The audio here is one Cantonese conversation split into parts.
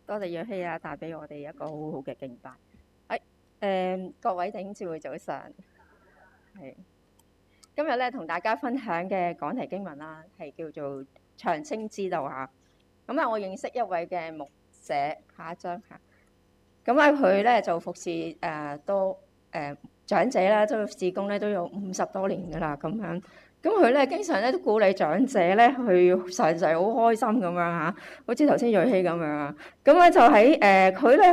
多謝若希啊，帶俾我哋一個好好嘅敬拜。各位弟兄姊妹早上，今日咧同大家分享嘅講題經文啦，係叫做長青之道嚇。咁啊，我認識一位嘅牧者，下一張嚇。咁啊，佢咧就服侍長者啦，都事工咧都有50多年噶啦咁樣。咁佢咧經常咧都鼓勵長者咧去實際好開心咁樣嚇，好似頭先瑞希咁樣啊。咁咧就喺佢咧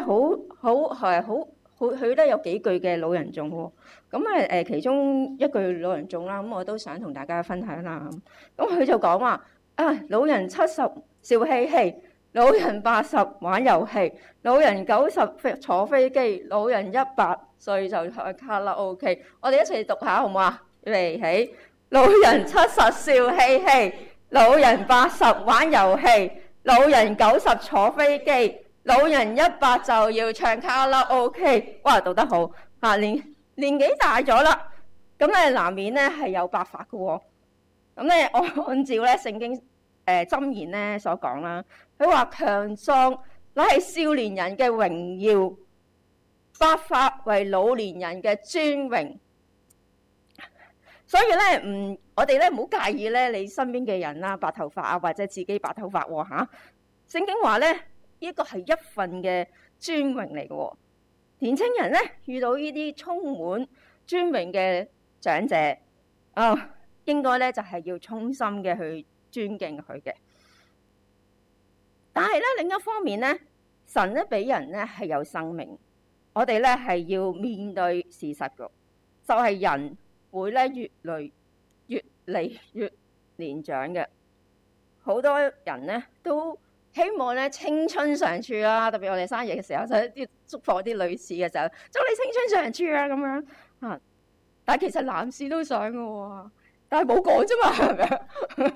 佢咧有幾句嘅老人頌喎。咁其中一句老人頌啦，咁我都想同大家分享啦。咁佢就講話老人70笑嘻嘻，老人80玩遊戲，老人90坐飛機，老人100歲就唱卡拉 OK。我哋一齊讀下好唔好啊？預備起，老人70笑嘻嘻，老人80玩遊戲，老人90坐飛機，老人100就要唱卡拉 OK。哇，讀得好嚇！年紀大咗啦，咁咧難免咧係有白髮嘅喎。咁咧我按照咧聖經箴言咧所講啦，佢話強壯乃係少年人嘅榮耀，白髮為老年人嘅尊榮。所以咧我哋咧唔好介意咧你身邊嘅人啦，白頭髮啊，或者自己白頭髮喎嚇。聖經話咧呢個係一份嘅尊榮嚟嘅喎。年青人咧遇到呢啲充滿尊榮嘅長者應該咧就係要衷心嘅去尊敬佢嘅。但係咧另一方面咧，神咧俾人咧係有生命，我哋咧係要面對事實嘅，就係人會咧越嚟越年長嘅。好多人咧都希望咧青春常駐啦，特別我哋生日嘅時候，就啲祝福啲女士嘅時候，祝你青春常駐啊咁樣啊。但係其實男士都想嘅喎，但係冇講啫嘛，係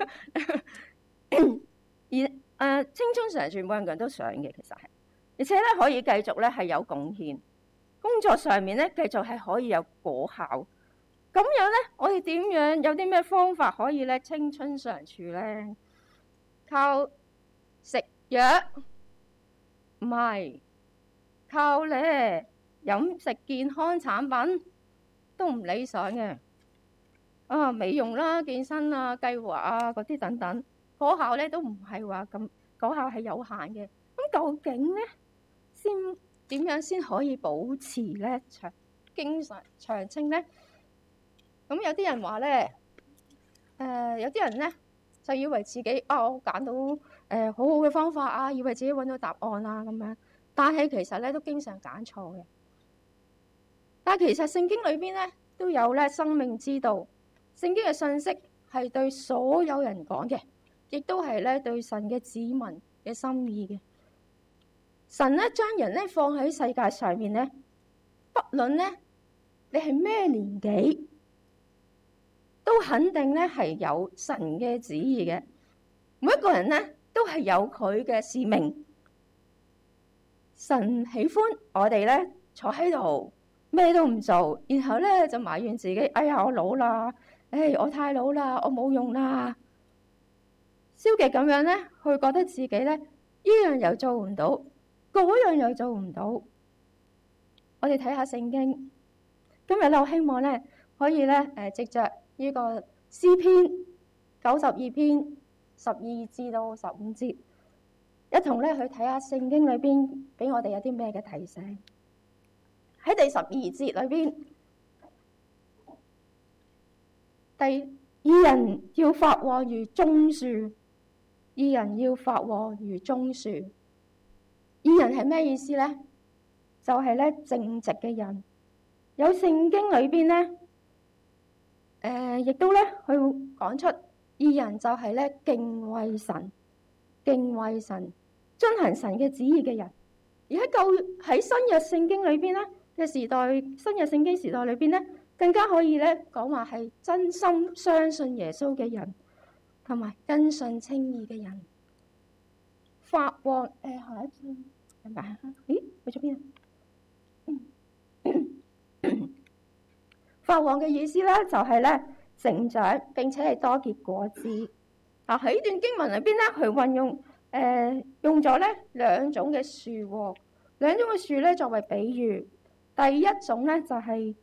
咪而青春常駐每個人都想嘅，其實係，而且咧可以繼續咧係有貢獻，工作上面咧繼續係可以有果效。咁樣咧，我哋點樣有啲咩方法可以咧青春常駐咧？靠食藥？唔係，靠咧飲食健康產品都唔理想嘅。美容啦、健身啊、計劃啊嗰啲等等，果效咧都唔係話咁，果效係有限嘅。咁究竟咧點樣先可以保持咧經常長青咧？咁有啲人話咧，有啲人咧就以為自己我揀到好好嘅方法啊，以為自己揾到答案啊咁樣，但係其實咧都經常揀錯嘅。但係其實聖經裏邊咧都有咧生命之道，聖經嘅信息係對所有人講嘅，亦都係咧對神嘅子民嘅心意嘅。神咧將人咧放喺世界上面咧，不論咧你係咩年紀，都肯定咧係有神嘅旨意嘅。每一個人咧都係有佢嘅使命。神喜歡我哋咧坐喺度咩都唔做，然後咧就埋怨自己，哎呀我老啦，我太老啦，我冇用啦，消極咁樣咧，佢覺得自己咧呢樣又做唔到，嗰樣又做唔到。我哋睇下聖經，今日咧我希望咧可以咧藉着呢個詩篇92篇12至到15節，一同咧去睇下聖經裏邊俾我哋有啲咩嘅提醒。喺第12節裏邊，義人要發旺如棕樹，義人要發旺如棕樹。義人係咩意思咧？就係咧正直嘅人。有聖經裏邊咧，亦都咧去講出義人就係咧敬畏神、敬畏神、遵行神嘅旨意嘅人。而喺新約聖經裏邊咧嘅時代，新約聖經時代裏邊咧，更加可以咧講話係真心相信耶穌嘅人，同埋跟信稱義嘅人。發旺下一張係咪？咦，去咗邊啊？發旺嘅意思咧就係咧成長，並且係多結果子。喺呢段經文裏邊咧，佢運用用咗咧兩種嘅樹喎，兩種嘅樹咧作為比喻。第一種咧就係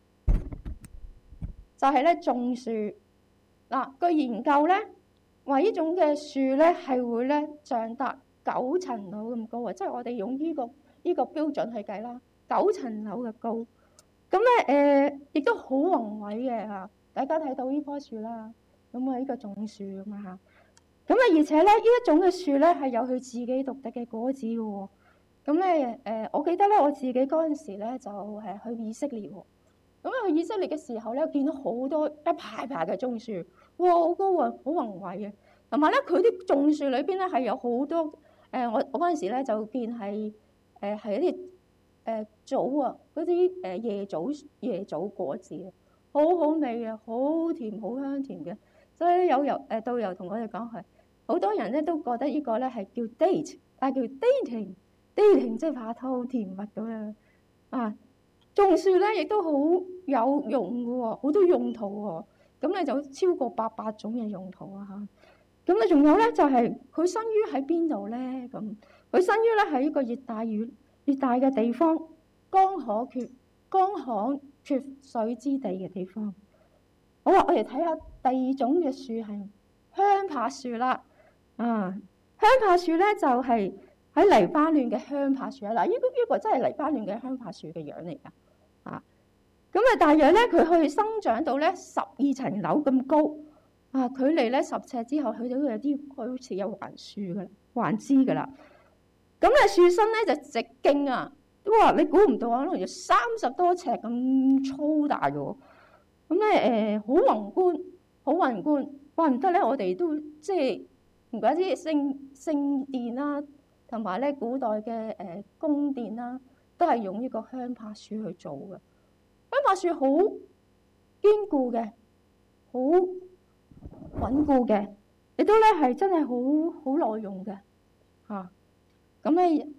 咧種樹。嗱，據研究咧話呢種嘅樹咧係會咧長達9層樓咁高啊！即係我哋用呢個標準去計啦，9層樓嘅高。咁咧亦都好宏偉嘅嚇，大家睇到呢棵樹啦，咁啊呢個種樹咁啊嚇。咁啊而且咧呢一種嘅樹咧係有佢自己獨特嘅果子嘅喎。咁咧我記得咧我自己嗰陣時咧就去以色列喎。咁去以色列嘅時候咧，見到好多一排排嘅種樹，哇好高啊，好宏偉嘅。同埋咧佢啲種樹裏邊咧係有好多我嗰陣時咧就見係一啲棗啊，嗰啲椰棗果子啊，好好味啊，好甜好香甜嘅。所以有導遊同我哋講係，好多人咧都覺得呢個咧係叫 date， 但係叫 dating 即係拍拖好甜蜜咁樣啊。種樹咧亦都好有用嘅喎，好多用途喎。咁咧就超過800種嘅用途啊嚇。咁咧仲有咧就係佢生於喺邊度咧？咁佢生於咧喺一個熱帶嘅地方，乾旱缺水之地嘅地方。好啦，我哋睇下第二種嘅樹係香柏樹啦。啊，香柏樹咧就係喺黎巴嫩嘅香柏樹啊。嗱，呢個真係黎巴嫩嘅香柏樹嘅樣嚟㗎。啊，咁啊大約咧佢可以生長到咧12層樓咁高。啊，距離咧10尺之後，佢都有啲好似有橫枝㗎啦。咁咧樹身咧就直徑啊，哇！你估唔到啊，可能有30多尺咁粗大嘅喎。咁咧好宏觀，怪唔得咧，我哋都即係唔怪之聖殿啦，同埋咧古代嘅宮殿啦，都係用呢個香柏樹去做嘅。香柏樹好堅固嘅，好穩固嘅，亦都咧係真係好耐用嘅嚇。咁咧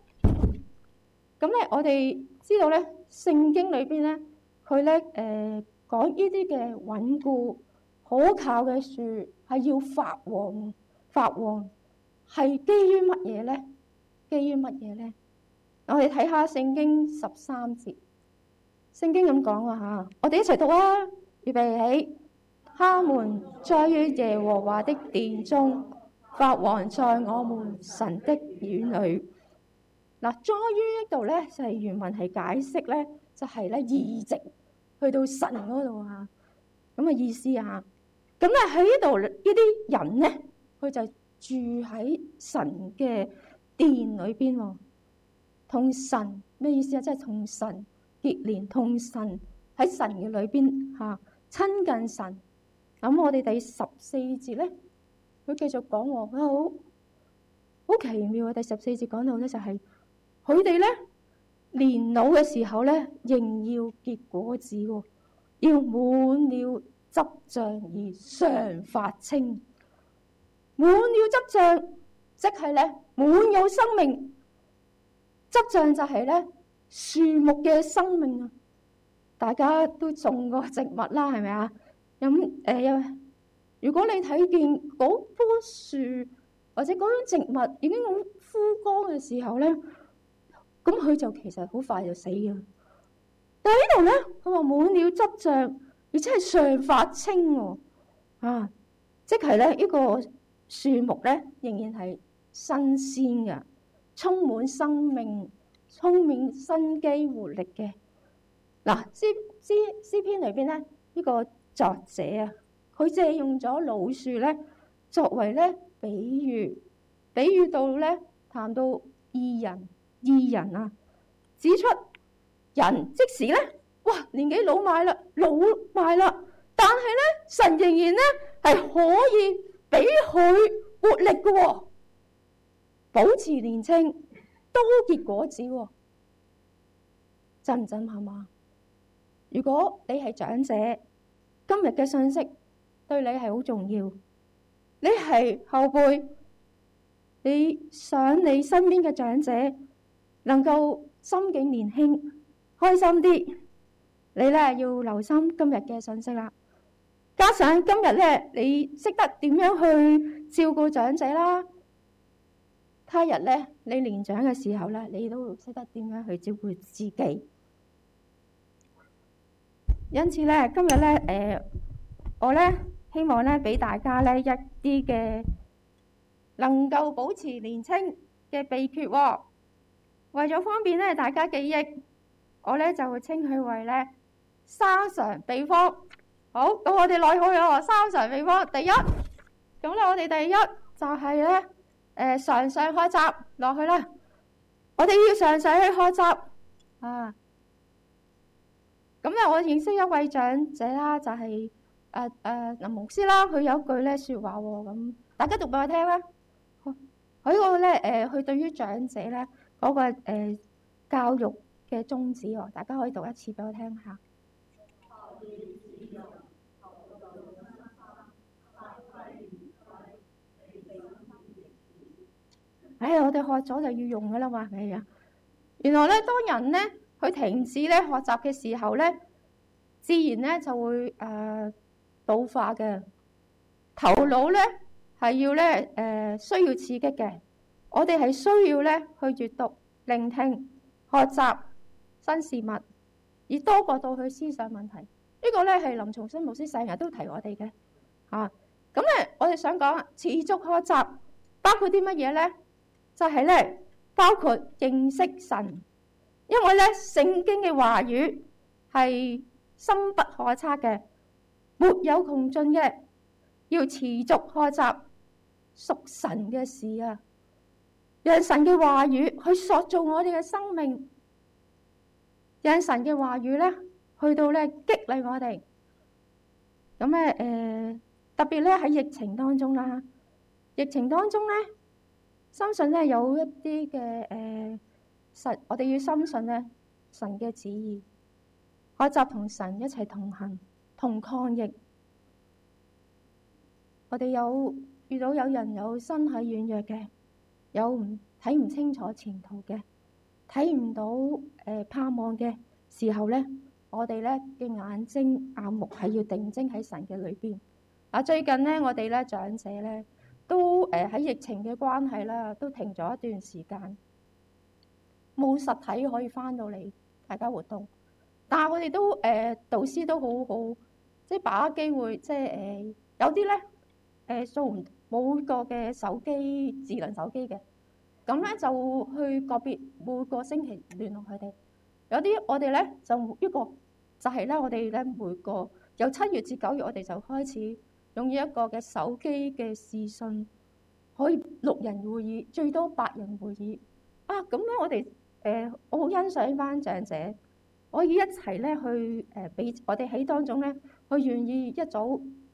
我哋知道咧，聖經裏邊咧，佢咧講呢啲嘅穩固可靠嘅樹係要發旺係基於乜嘢咧？我哋睇下聖經13節，聖經咁講啊嚇，我哋一齊讀啊！預備起，他們栽於耶和華的殿中，發旺在我們神的院裏。嗱，栽於呢度咧就係原文係解釋咧，就係咧移植去到神嗰度啊，咁嘅意思啊。咁咧喺呢度呢啲人咧，佢就住喺神嘅殿裏邊喎。同神咩意思啊？即係同神結連，同神喺神嘅裏邊嚇親近神。咁我哋第14節咧，佢繼續講喎，好奇妙啊！第14節講到咧就係佢哋咧年老嘅時候咧，仍要結果子喎，要滿了汁漿而常發青。滿了汁漿，即係咧滿有生命。汁漿就係咧樹木嘅生命啊！大家都種過植物啦，係咪啊？咁如果你睇見嗰棵樹或者嗰種植物已經好枯乾嘅時候咧，咁佢就其實好快就死嘅。但係呢度咧，佢話滿了汁漿，而且係常發青喎啊！即係咧呢個樹木咧仍然係新鮮嘅，充滿生命、充滿生機活力嘅。嗱，詩篇裏邊咧呢個作者啊，佢借用咗老樹咧作為咧比喻到咧談到義人啊，指出人即使咧年紀老邁啦，但係咧神仍然咧係可以俾佢活力嘅喎，保持年青，多結果子喎，真唔真係嘛？如果你係長者，今日嘅信息對你係好重要。你係後輩，你想你身邊嘅長者能夠心境年輕、開心啲，你咧要留心今日嘅信息啦。加上今日咧，你識得點樣去照顧長者啦， 他日咧你年長嘅時候咧，你都識得點樣去照顧自己。因此咧，今日咧我咧希望咧俾大家咧一啲嘅能夠保持年輕嘅秘訣喎。為咗方便咧大家記憶，我咧就會稱佢為咧3常秘方。好，咁我哋落去咯。3常秘方，第一，咁咧我哋第一就係咧常常學習落去啦。我哋要常常去學習啊。咁咧我認識一位長者啦，就係林牧師啦。佢有一句咧説話喎，咁大家讀俾我聽啦。佢嗰個咧佢對於長者咧嗰個教育嘅宗旨喎，大家可以讀一次俾我聽下。我哋學咗就要用噶啦嘛，係咪啊？原來咧，當人咧佢停止咧學習嘅時候咧，自然咧就會老化嘅。頭腦咧係要咧需要刺激嘅，我哋係需要咧去閱讀、聆聽、學習新事物，而多過到去思想問題。呢個咧係林重新牧師成日都提我哋嘅嚇。咁咧，我哋想講持續學習包括啲乜嘢咧？就係咧，包括認識神，因為咧聖經嘅話語係深不可測嘅，沒有窮盡嘅，要持續學習屬神嘅事啊，讓神嘅話語去塑造我哋嘅生命，讓神嘅話語咧去到咧激勵我哋。咁咧特別咧喺疫情當中啦，疫情當中咧。深信咧有一啲嘅神，我哋要深信咧神嘅旨意，學習同神一齊同行，同抗疫。我哋遇到有人有身體軟弱嘅，有睇唔清楚前途嘅，睇唔到盼望嘅時候咧，我哋咧嘅眼目係要定睛喺神嘅裏邊。最近咧我哋咧長者咧。都喺疫情嘅關係啦，都停咗一段時間，冇實體可以翻到嚟大家活動。但係我哋都導師都好好，即係把握機會，即係有啲咧做唔冇個嘅手機智能手機嘅，咁咧就去個別每個星期聯絡佢哋。有啲我哋咧就一個就係咧，我哋咧每個由7月至9月，我哋就開始。用一個嘅手機嘅視訊，可以6人會議，最多8人會議啊！咁咧，我哋我好欣賞呢班長者，可以一齊咧去俾我哋喺當中咧，佢願意一早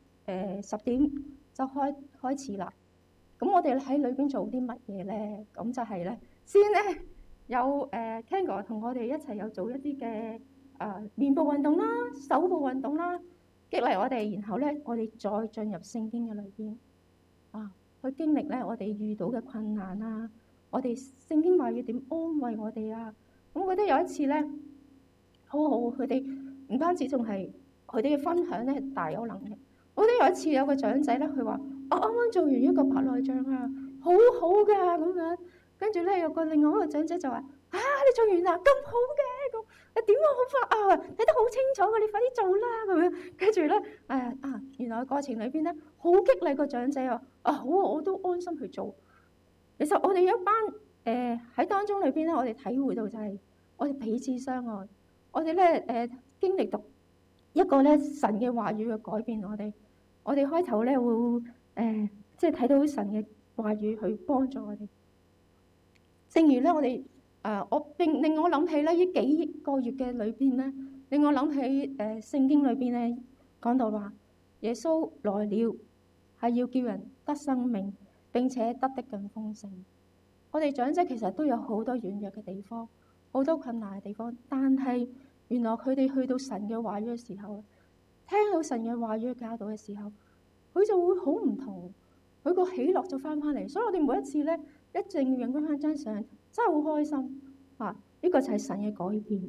10點就開始啦。咁我哋喺裏邊做啲乜嘢咧？咁就係咧，先咧有Kango 同我哋一齊有做一啲嘅面部運動啦、手部運動啦。激勵我哋，然後咧，我哋再進入聖經嘅裏邊去經歷咧我哋遇到嘅困難啊，我哋聖經話要點安慰我哋啊。咁我覺得有一次咧，好好，佢哋唔單止仲係佢哋嘅分享咧大有能力。我覺得有一次有個長者咧，佢話：我啱啱做完一個白內障啊，好好㗎咁樣。跟住咧有個另外一個長者就話：你做完啦，咁好嘅咁。點樣好快啊？睇得好清楚嘅，你快啲做啦咁樣。跟住咧，原來過程裏邊咧，好激勵個長者啊！好啊，我都安心去做。其實我哋一班喺當中裏邊咧，我哋體會到就係我哋彼此相愛。我哋咧經歷到一個咧神嘅話語去改變我哋。我哋開頭咧會即係睇到神嘅話語去幫助我哋。正如咧我哋。我令我諗起咧，呢幾個月嘅裏邊咧，令我諗起聖經裏邊咧講到話，耶穌來了係要叫人得生命，並且得的更豐盛。我哋長者其實都有好多軟弱嘅地方，好多困難嘅地方，但係原來佢哋去到神嘅話語嘅時候，聽到神嘅話語嘅教導嘅時候，佢就會好唔同，佢個喜樂就翻嚟。所以我哋每一次咧，一定要影翻張相。真係好開心啊！呢個就係神嘅改變。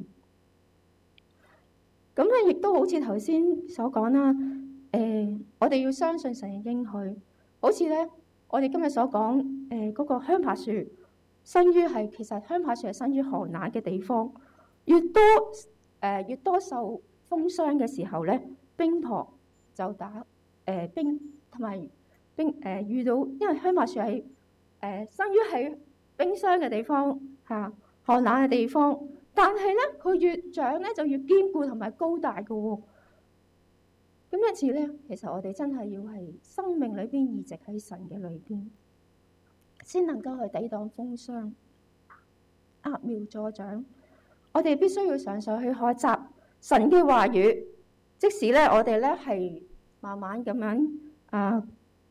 咁咧，亦都好似頭先所講啦。我哋要相信神嘅應許。好似咧，我哋今日所講， 嗰個香柏樹生於其實香柏樹係生於寒冷嘅地方，越多受風霜嘅時候咧，冰雹就打冰同埋冰遇到，因為香柏樹係生於喺冰霜嘅地方寒冷嘅地方，但係咧佢越長咧就越堅固同埋高大嘅喎。咁因此咧，其實我哋真係要係生命裏邊移植喺神嘅裏邊，先能夠去抵擋風霜、揠苗助長。我哋必須要常常去學習神嘅話語，即使咧我哋咧係慢慢咁樣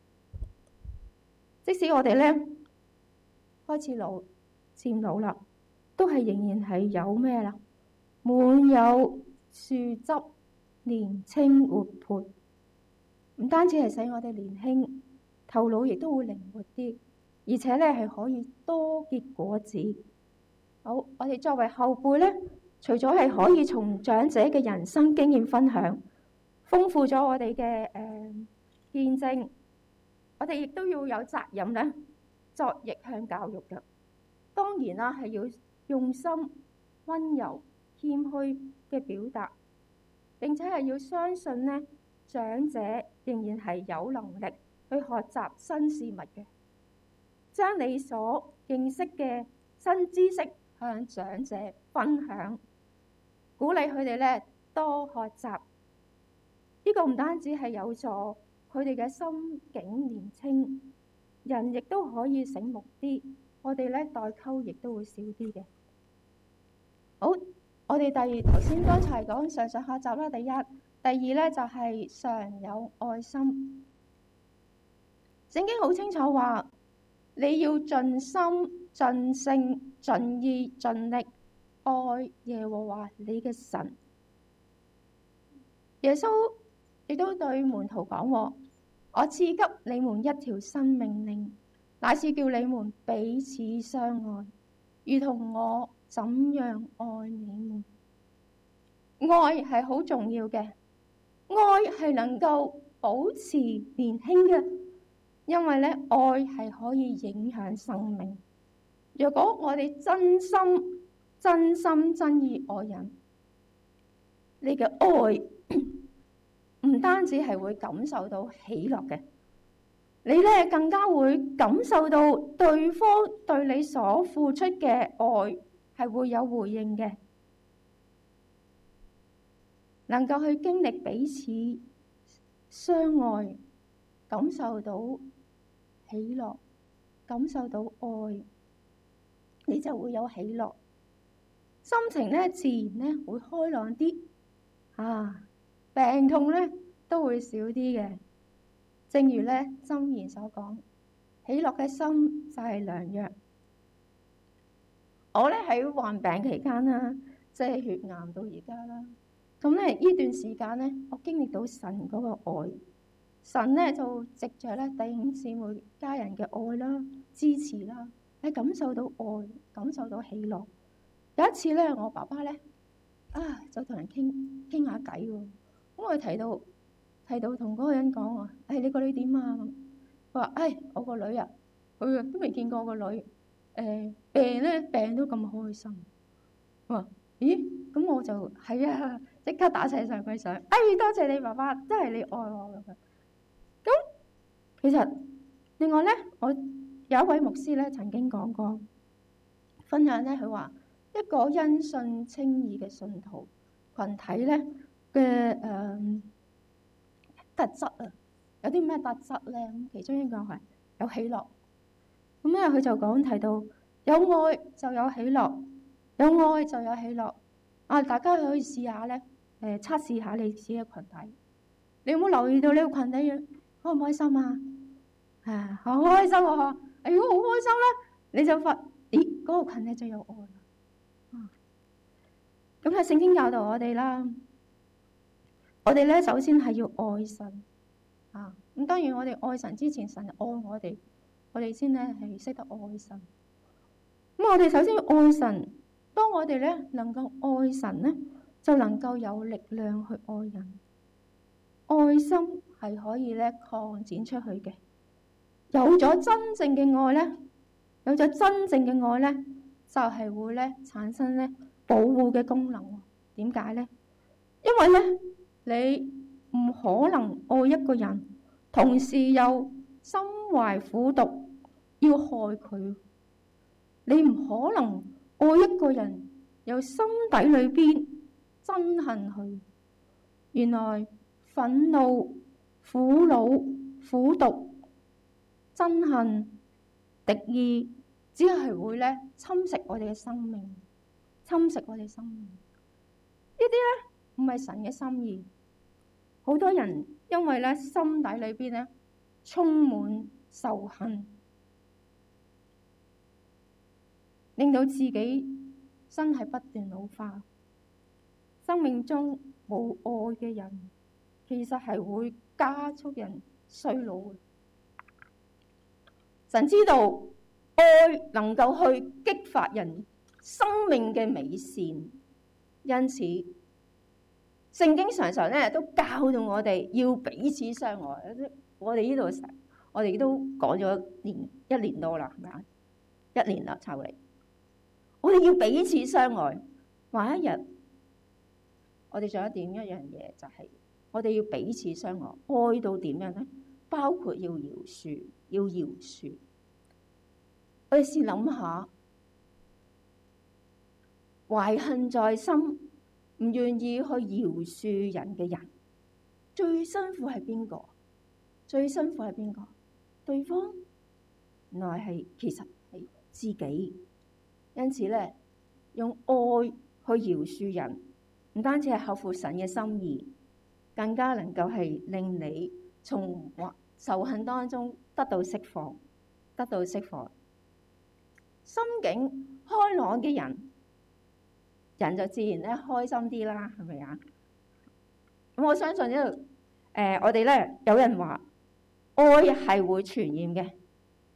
即使我哋咧開始漸老啦，都係仍然係有咩啦？滿有樹汁，年青活潑。唔單止係使我哋年輕，頭腦亦都會靈活啲，而且咧係可以多結果子。好，我哋作為後輩咧，除咗係可以從長者嘅人生經驗分享，豐富咗我哋嘅見證，我哋亦都要有責任咧作逆向教育嘅。當然啦，係要用心、溫柔、謙虛嘅表達，並且係要相信咧長者仍然係有能力去學習新事物嘅，將你所認識嘅新知識向長者分享，鼓勵佢哋咧多學習。呢個唔單止係有助佢哋嘅心境年輕，人亦都可以醒目啲。我哋咧代溝亦都會少啲嘅。好，我哋頭先剛才講常常學習啦，第一、第二咧就係常有愛心。聖經好清楚話，你要盡心、盡性、盡意、盡力愛耶和華你嘅神。耶穌亦都對門徒講：我賜給你們一條新命令，乃是叫你們彼此相愛，如同我怎樣愛你們。愛係好重要嘅，愛係能夠保持年輕嘅，因為咧愛係可以影響生命。如果我哋真心真意愛人，你嘅愛唔單止係會感受到喜樂嘅，你咧更加會感受到對方對你所付出嘅愛係會有回應嘅，能夠去經歷彼此相愛，感受到喜樂，感受到愛，你就會有喜樂，心情咧自然咧會開朗啲，病痛咧都會少啲嘅。正如咧箴言所講，喜樂嘅心就係良藥。我咧喺患病期間啦，即係血癌到而家啦，咁咧呢段時間咧，我經歷到神嗰個愛，神咧就藉着咧弟兄姊妹家人嘅愛啦、支持啦，係感受到愛，感受到喜樂。有一次咧，我爸爸咧就同人傾下偈喎，咁我提到同嗰個人講話，你個女點啊？佢話我個女啊，佢都未見過我個女，病都咁開心。我話咦，咁我就係啊，即刻打晒上佢相，多謝你爸爸，真係你愛我咁。咁其實另外咧，我有一位牧師咧曾經講過，分享咧佢話一個因信稱義嘅信徒群體咧嘅特質有啲咩特質咧？咁其中一個係有喜樂。咁咧佢就提到有愛就有喜樂，有愛就有喜樂。大家可以試下咧，測試下你自己嘅群體。你有冇留意到呢個群體開唔開心啊？好開心啊！如果好開心咧，你就發嗰個群體就有愛啦。咁喺聖經教導我哋啦。我哋咧首先係要愛神咁當然我哋愛神之前，神愛我哋，我哋先咧係識得愛神。咁我哋首先要愛神，當我哋咧能夠愛神咧，就能夠有力量去愛人。愛心係可以咧擴展出去嘅，有咗真正嘅愛咧， 有咗真正嘅愛咧，就係會咧產生咧保護嘅功能。點解咧？因為咧你唔可能愛一個人，同時又心懷苦毒要害佢。你唔可能愛一個人，由心底裏邊憎恨佢。原來憤怒、苦惱、苦毒、憎恨、敵意，只係會咧侵蝕我哋嘅生命，侵蝕我哋生命。呢啲咧唔係神嘅心意。好多人因為咧心底裏邊咧充滿仇恨，令到自己身體不斷老化。生命中冇愛嘅人，其實係會加速人衰老嘅。神知道愛能夠去激發人生命嘅美善，因此聖經常常咧都教導我哋要彼此相愛。我哋呢度我哋都講咗一年多啦，係咪啊？1年啦，差唔多。我哋要彼此相愛。話一日，我哋仲有一樣嘢，就係我哋要彼此相愛。愛到點樣咧？包括要饒恕，要饒恕。我哋先諗下，懷恨在心，唔願意去饒恕人嘅人，最辛苦係邊個？最辛苦係邊個？對方？原來其實係自己。因此咧，用愛去饒恕人，唔單止係合乎神嘅心意，更加能夠係令你從仇恨當中得到釋放，得到釋放。心境開朗嘅人，人就自然咧開心啲啦，係咪啊？咁我相信呢度，我哋咧有人話愛係會傳染嘅，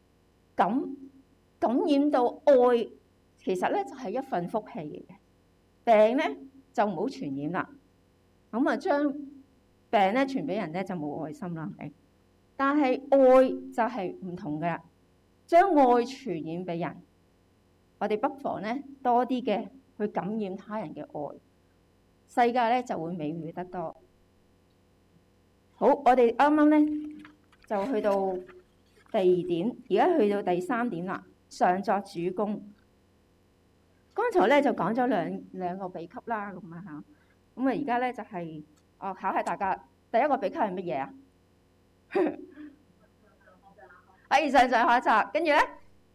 感染到愛，其實咧就係一份福氣嚟嘅。病咧就唔好傳染啦，咁啊將病咧傳俾人咧就冇愛心啦，係咪？但係愛就係唔同噶啦，將愛傳染俾人，我哋不妨咧多啲嘅去感染他人嘅愛，世界咧就會美妙得多。好，我哋啱啱咧就去到第2點，而家去到第3點啦。常作主工。剛才咧就講咗兩個秘笈啦，咁啊嚇，咁啊而家咧就係考下大家，第一個秘笈係乜嘢啊？係上學習，跟住咧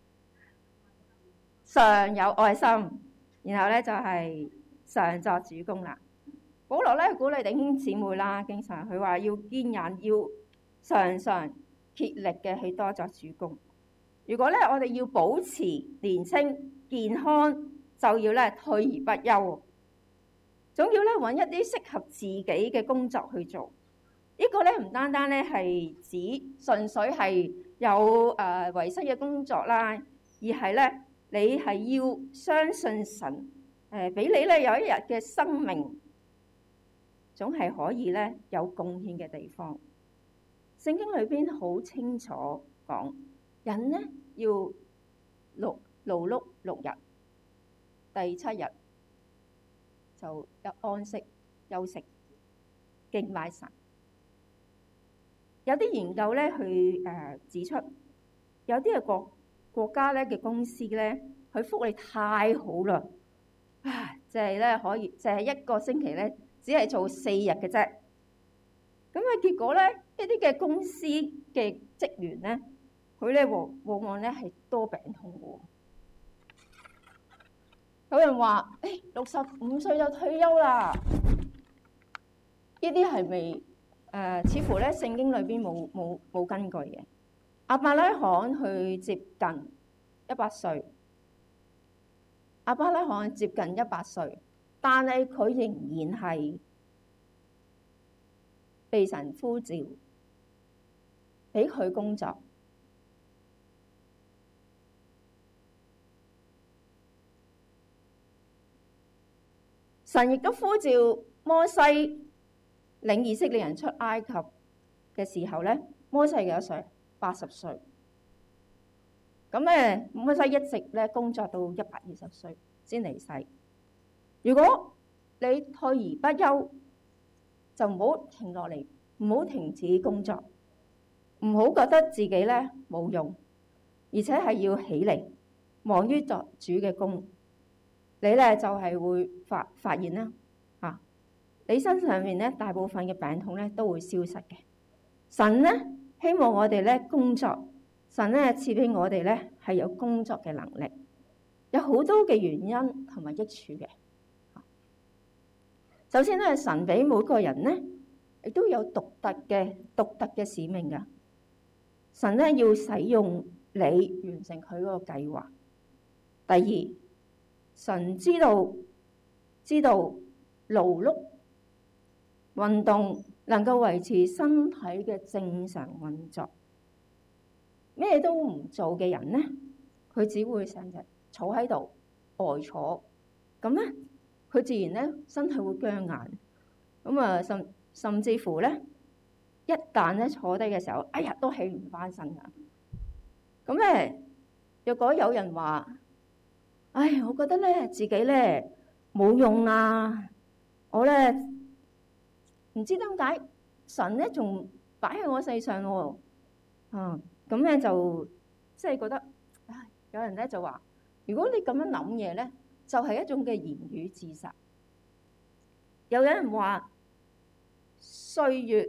常有愛心，然後咧就係常作主工啦。保羅咧鼓勵弟兄姊妹啦，經常佢話要堅忍，要常常竭力嘅去多作主工。如果咧我哋要保持年青健康，就要咧退而不休，總要咧揾一啲適合自己嘅工作去做。呢個咧唔單單咧係指純粹係有維生嘅工作啦，而係咧你係要相信神俾你咧有一日嘅生命，總係可以咧有貢獻嘅地方。聖經裏邊好清楚講，人咧要勞碌6日，第7日就安息休息敬拜神。有啲研究咧去指出，有啲嘅國家咧嘅公司咧，佢福利太好啦，就係咧可以就係一個星期咧只係做4日嘅啫。咁啊結果咧呢啲嘅公司嘅職員咧，佢咧往往咧係多病痛嘅。有人話65歲就退休啦，呢啲係咪似乎咧聖經裏邊冇根據嘅？亞伯拉罕佢接近100歲，亞伯拉罕接近100歲，但係佢仍然係被神呼召，俾佢工作。神亦都呼召摩西領以色列人出埃及嘅時候咧，摩西幾多歲？80歲。 咁摩西一直咧工作到120歲先離世。如果你退而不休，就唔好停落嚟，唔好停止工作，唔好覺得自己咧冇用，而且係要起嚟忙於作主嘅工。你咧就係會發現啦，你身上面咧大部分嘅病痛咧都會消失嘅。神咧希望我哋咧工作，神咧賜俾我哋咧係有工作嘅能力，有好多嘅原因同埋益處嘅。首先咧，神俾每個人咧亦都有獨特嘅使命噶。神咧要使用你完成佢嗰個計劃。第二，神知道勞碌運動能夠維持身體嘅正常運作。咩都唔做嘅人咧，佢只會成日坐喺度呆坐，咁咧佢自然咧身體會僵硬。咁甚至乎咧，一旦咧坐低嘅時候，哎呀都起唔翻身噶。咁咧，若果有人話，唉，我覺得咧自己咧冇用啊，我咧唔知點解神咧仲擺喺我世上喎。咁咧就即係覺得，唉，有人咧就話，如果你咁樣諗嘢咧，就係一種嘅言語自殺。有人話，歲月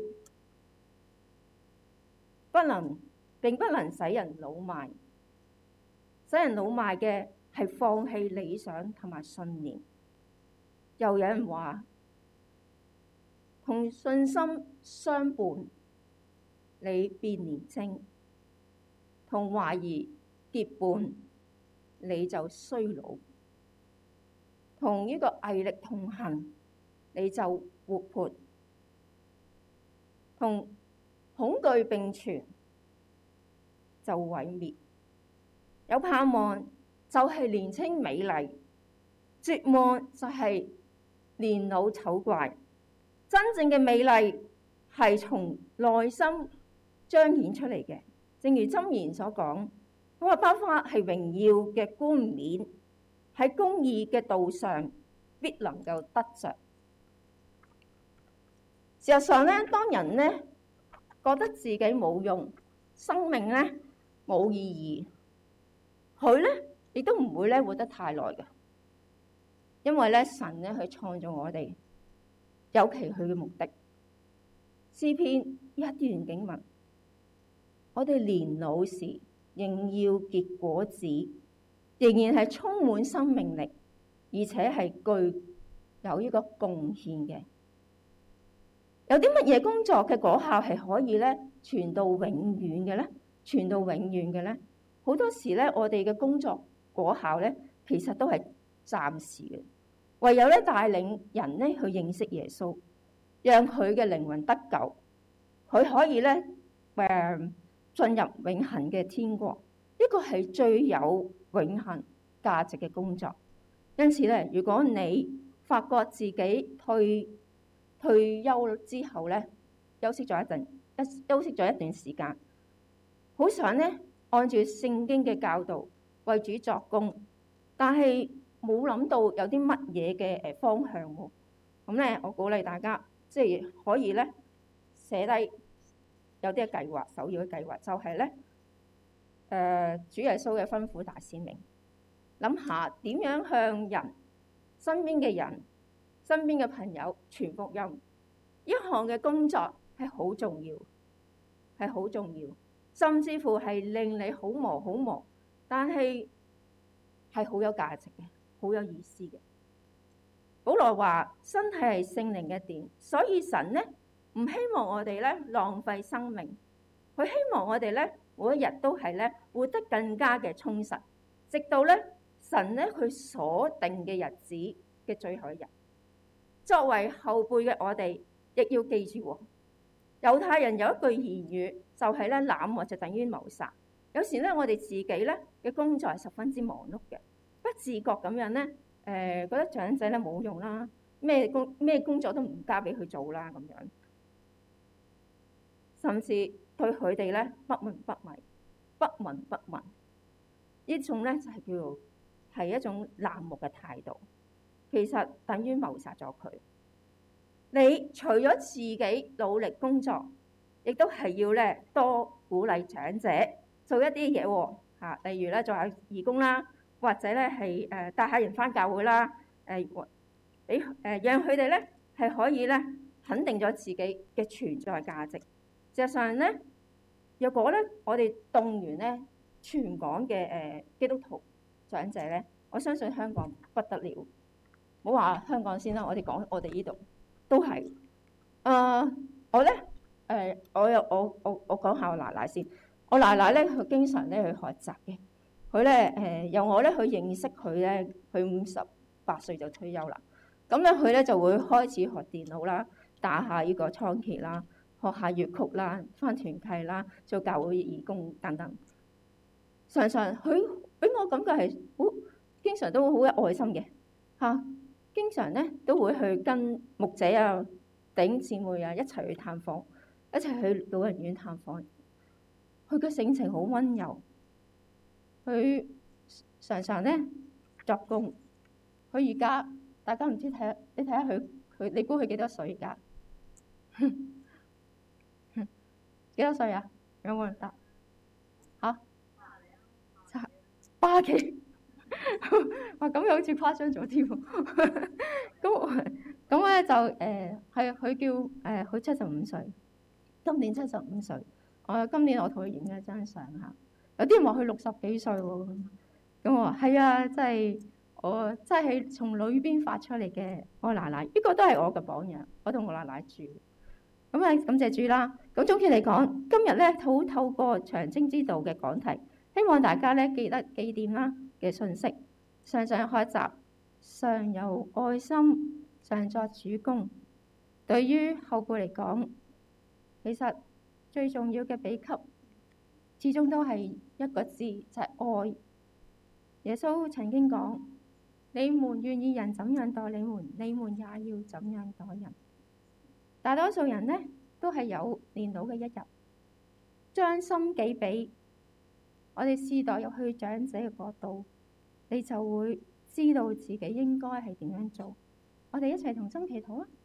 並不能使人老邁，使人老邁嘅係放棄理想同埋信念。又有人話，同信心相伴，你變年青；同懷疑結伴，你就衰老；同呢個毅力同行，你就活潑；同恐懼並存，就毀滅。有盼望就係年青美麗，絕望就係年老醜怪。真正嘅美麗係從內心彰顯出嚟嘅。正如箴言所講，佢話百花係榮耀嘅冠冕，喺公義嘅道上必能夠得着。事實上咧，當人咧覺得自己冇用，生命咧冇意義，佢咧亦都唔會咧活得太耐嘅。因為咧神咧去創造我哋，有其佢嘅目的。詩篇一段經文，我哋年老時仍要結果子，仍然係充滿生命力，而且係具有呢個貢獻嘅。有啲乜嘢工作嘅果效係可以咧傳到永遠嘅咧？傳到永遠嘅咧？好多時咧，我哋嘅工作果效咧，其實都係暫時嘅。唯有咧帶領人咧去認識耶穌，讓佢嘅靈魂得救，佢可以咧進入永恆嘅天國。呢個係最有永恆價值嘅工作。因此咧，如果你發覺自己退休之後咧，休息咗一段時間，好想咧按住聖經嘅教導為主作工，但係冇諗到有啲乜嘢嘅方向喎。咁咧，我鼓勵大家即係可以咧寫低有啲嘅計劃，首要嘅計劃就係咧主耶穌嘅吩咐大使命，諗下點樣向身邊嘅人、身邊嘅朋友傳福音。呢項嘅工作係好重要，係好重要，甚至乎係令你好忙，但係好有價值嘅，好有意思嘅。保羅話：身體係聖靈嘅殿，所以神咧唔希望我哋咧浪費生命，佢希望我哋咧每一日都係咧活得更加嘅充實，直到咧神咧佢所定嘅日子嘅最後一日。作為後輩嘅我哋，亦要記住，猶太人有一句言語，就係咧濫獲就等於謀殺。有時咧，我哋自己咧嘅工作係十分之忙碌嘅，不自覺咁樣咧，覺得長者咧冇用啦，咩工作都唔交俾佢做啦咁樣，甚至對佢哋咧不聞不問。 呢種咧就係叫做係一種冷漠嘅態度，其實等於謀殺咗佢。你除咗自己努力工作，亦都係要咧多鼓勵長者做一啲嘢喎嚇，例如咧做下義工啦，或者咧係帶下人返教會啦，俾讓佢哋咧係可以咧肯定咗自己嘅存在價值。事實上咧，若果咧我哋動員咧全港嘅基督徒長者咧，我相信香港不得了。唔好話香港先啦，我哋講我哋呢度都係。我咧我講下我奶奶先。我奶奶咧佢經常咧去學習嘅，佢咧由我咧去認識佢咧，佢58歲就退休啦。咁咧佢咧就會開始學電腦啦，打下呢個倉頡啦，學下粵曲啦，返團契啦，做教會義工等等。常常佢俾我感覺係好經常都好有愛心嘅嚇，經常咧都會去跟牧者啊、弟兄姊妹啊一齊去探訪，一齊去老人院探訪。佢嘅性情好溫柔，佢常常咧作工。佢而家大家唔知睇，你睇下佢，你估佢幾多歲而家？幾多歲啊？有冇人答？嚇？80幾？哇！咁又好似誇張咗添喎。咁咧就係佢叫佢75歲，今年75歲。今年我同佢影咗張相嚇，有啲人話佢60幾歲喎。咁我話係啊，真係我真係從裏邊發出嚟嘅。我奶奶呢個都係我嘅榜樣，我同我奶奶住。咁啊，感謝主啦。咁總結嚟講，今日咧透過長征之道嘅講題，希望大家咧記得紀念啦嘅信息，常常學習，常有愛心，常作主工。對於後輩嚟講，其實最重要嘅秘笈，始終都係一個字，就係愛。耶穌曾經講：你們願意人怎樣待你們，你們也要怎樣待人。大多數人呢，都係有年老嘅一日，將心比比，我哋試代入去長者嘅角度，你就會知道自己應該係點樣做。我哋一齊同心祈禱啊！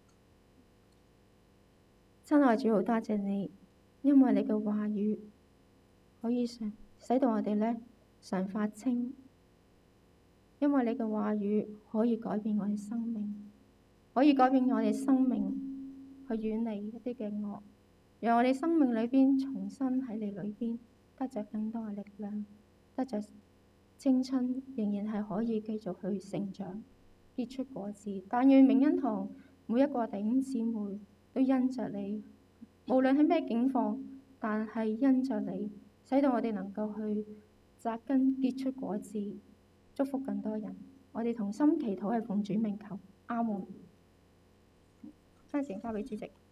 親愛主，好多謝你，因為你嘅話語可以使到我哋呢常發青，因為你嘅話語可以改變我哋生命，可以改變我哋生命去遠離一啲嘅惡，讓我哋生命裏邊重新喺你裏邊得着更多嘅力量，得着青春，仍然係可以繼續去成長，結出果子。但願明恩堂每一個弟兄姊妹都因着你，無論係咩境況，但係因着你，使到我哋能夠去扎根結出果子，祝福更多人。我哋同心祈禱係奉主名求，阿門。將時間交俾主席。